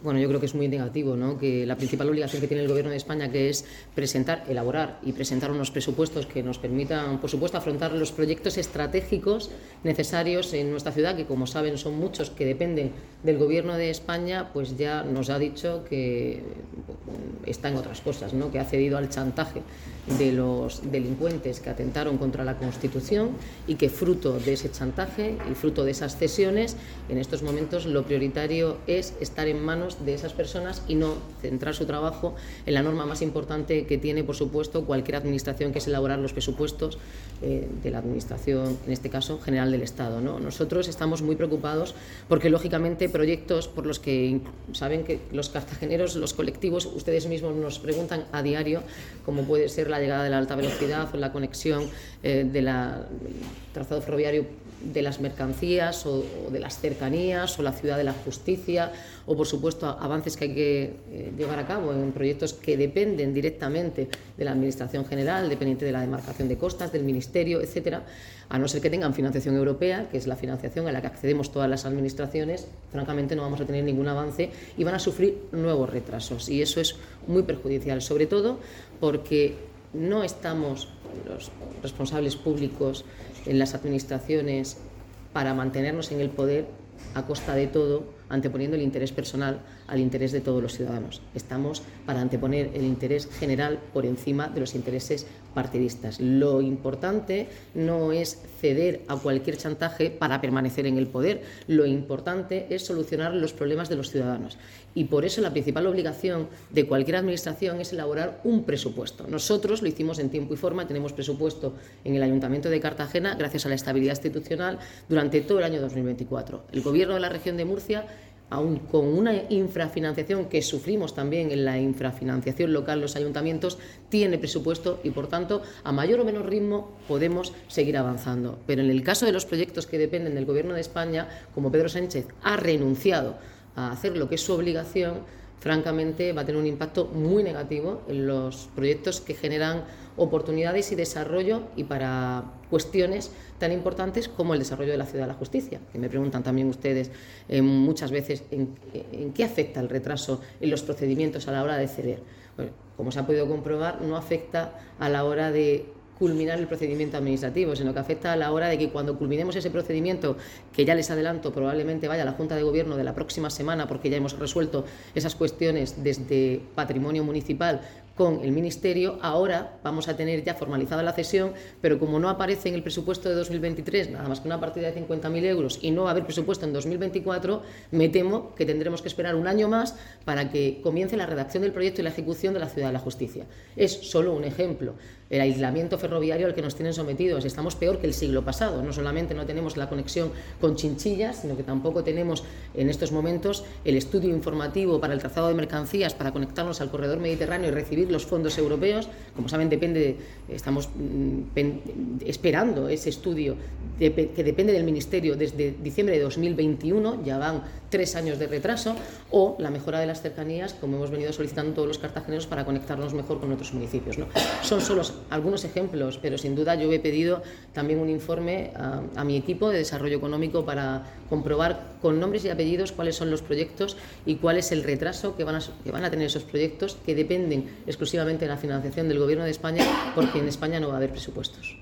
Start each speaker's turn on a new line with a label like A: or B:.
A: Bueno, yo creo que es muy negativo, ¿no? Que la principal obligación que tiene el Gobierno de España, que es elaborar y presentar unos presupuestos que nos permitan, por supuesto, afrontar los proyectos estratégicos necesarios en nuestra ciudad, que como saben son muchos, que dependen del Gobierno de España, pues ya nos ha dicho que está en otras cosas, ¿no? Que ha cedido al chantaje de los delincuentes que atentaron contra la Constitución y que fruto de ese chantaje y fruto de esas cesiones, en estos momentos lo prioritario es estar en manos de esas personas y no centrar su trabajo en la norma más importante que tiene, por supuesto, cualquier administración, que es elaborar los presupuestos de la Administración, en este caso, general del Estado, ¿no? Nosotros estamos muy preocupados porque, lógicamente, proyectos por los que saben que los cartageneros, los colectivos, ustedes mismos nos preguntan a diario, como puede ser la llegada de la alta velocidad o la conexión del trazado ferroviario de las mercancías o de las cercanías o la ciudad de la justicia o, por supuesto, avances que hay que llevar a cabo en proyectos que dependen directamente de la Administración General, dependiente de la demarcación de costas, del Ministerio, etcétera, a no ser que tengan financiación europea, que es la financiación a la que accedemos todas las administraciones. Francamente no vamos a tener ningún avance y van a sufrir nuevos retrasos, y eso es muy perjudicial, sobre todo porque no estamos los responsables públicos en las administraciones para mantenernos en el poder a costa de todo, anteponiendo el interés personal al interés de todos los ciudadanos. Estamos para anteponer el interés general por encima de los intereses partidistas. Lo importante no es ceder a cualquier chantaje para permanecer en el poder. Lo importante es solucionar los problemas de los ciudadanos. Y por eso la principal obligación de cualquier administración es elaborar un presupuesto. Nosotros lo hicimos en tiempo y forma, tenemos presupuesto en el Ayuntamiento de Cartagena gracias a la estabilidad institucional durante todo el año 2024. El Gobierno de la región de Murcia, aún con una infrafinanciación que sufrimos también en la infrafinanciación local, los ayuntamientos, tiene presupuesto y, por tanto, a mayor o menor ritmo podemos seguir avanzando. Pero en el caso de los proyectos que dependen del Gobierno de España, como Pedro Sánchez ha renunciado a hacer lo que es su obligación, francamente va a tener un impacto muy negativo en los proyectos que generan oportunidades y desarrollo, y para cuestiones tan importantes como el desarrollo de la ciudad de la justicia, que me preguntan también ustedes muchas veces en qué afecta el retraso en los procedimientos a la hora de ceder. Bueno, como se ha podido comprobar, no afecta a la hora de culminar el procedimiento administrativo, sino que afecta a la hora de que cuando culminemos ese procedimiento, que ya les adelanto probablemente vaya a la Junta de Gobierno de la próxima semana, porque ya hemos resuelto esas cuestiones desde Patrimonio Municipal con el Ministerio, ahora vamos a tener ya formalizada la cesión, pero como no aparece en el presupuesto de 2023 nada más que una partida de 50.000 euros y no va a haber presupuesto en 2024, me temo que tendremos que esperar un año más para que comience la redacción del proyecto y la ejecución de la Ciudad de la Justicia. Es solo un ejemplo. El aislamiento ferroviario al que nos tienen sometidos. Estamos peor que el siglo pasado. No solamente no tenemos la conexión con Chinchillas, sino que tampoco tenemos en estos momentos el estudio informativo para el trazado de mercancías para conectarnos al corredor mediterráneo y recibir los fondos europeos. Como saben, estamos esperando ese estudio que depende del Ministerio desde diciembre de 2021, ya van 3 años de retraso, o la mejora de las cercanías, como hemos venido solicitando todos los cartageneros para conectarnos mejor con otros municipios, ¿no? Son solo algunos ejemplos, pero sin duda yo he pedido también un informe a mi equipo de desarrollo económico para comprobar con nombres y apellidos cuáles son los proyectos y cuál es el retraso que van a tener esos proyectos, que dependen exclusivamente de la financiación del Gobierno de España, porque en España no va a haber presupuestos.